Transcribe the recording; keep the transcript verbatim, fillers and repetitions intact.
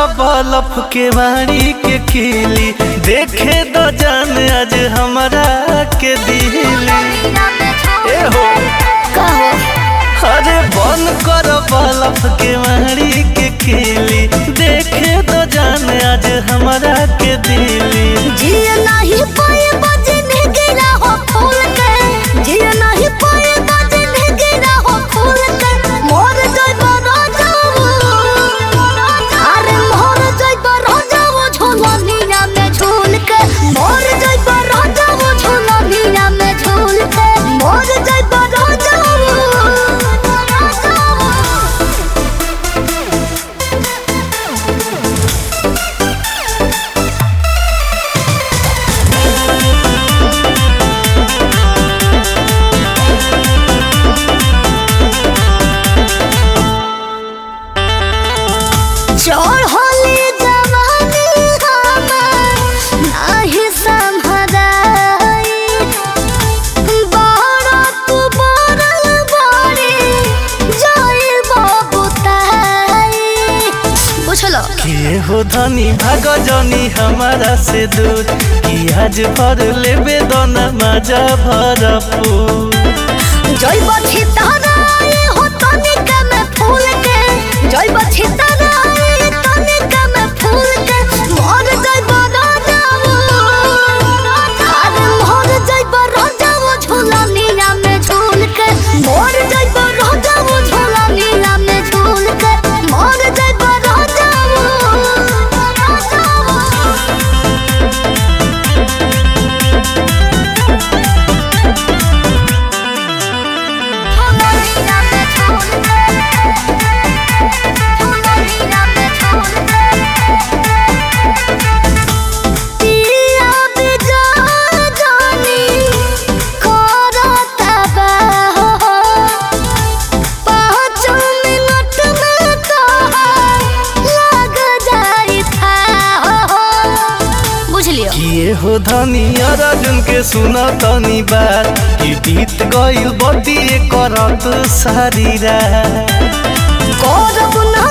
bulb के बाड़ी के खिली देखे दो जान आज हमारा के दिली ए हो कहो अरे बन कर बलफ के बाड़ी के खिली देखे दो जान आज हमारा के दिली जिया नहीं पाए बजने गिरा हो फूल के जिया नहीं पाए बजने गिरा हो फूल के मोर जय बरो जाओ अरे मोर जय बरो जाओ झोला नीला में झूल के मोर जय बरो जाओ झोला नीला में झूल के मोर जय बरो जाओ चोर होली जवानी हमार नाही संभराई बड़ा तू बड़ल बड़ी जाई बाबूताई बुझलो के हो धनी भाग जनी हमारा से दूर कि आज भर लेबे दोना मजा भरपूर जय बछि ताराई हो तनिका में फूल के जय बछि ताराई तनिका में फूल के मोर जय बरो जाओ अरे मोर जय बरो जाओ झूला नीला में झूल के मोर जय बरो जाओ झूला नीला में झूल के मोर जय बरो जाओ झूला नीला में झूल के झूला नीला में झूल के पिया बिजा जानी करता बाहो पाँच मिनट में तोहार लग जाई था बुझ लियो किए हो धनी अर्जुन के सुना तनी बात कि बीत गइल बदी करत सारी रात करब ना